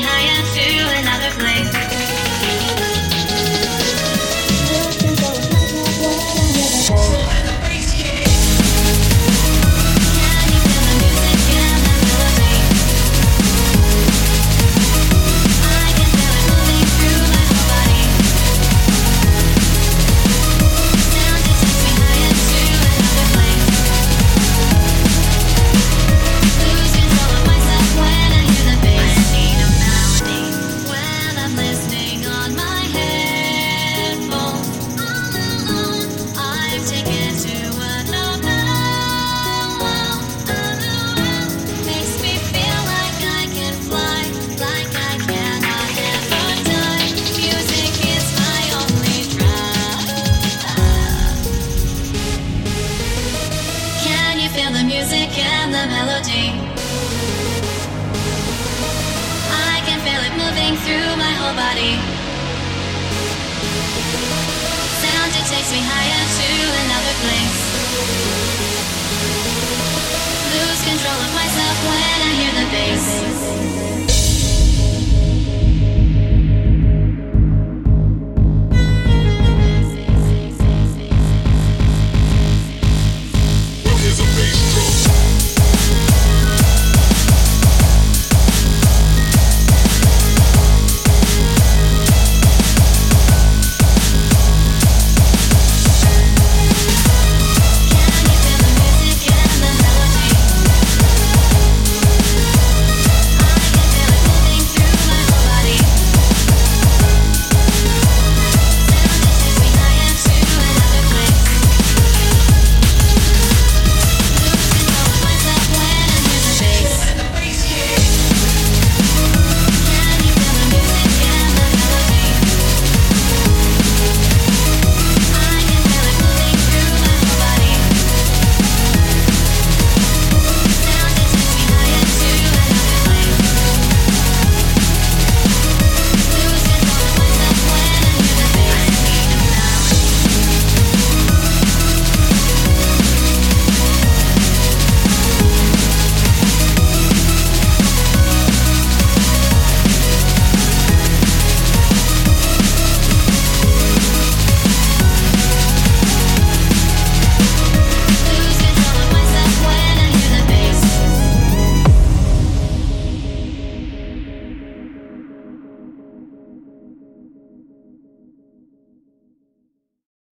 higher to another place. Feel the music and the melody. I can feel it moving through my whole body. Sound, it takes me higher to another place. Lose control of myself when I hear the bass.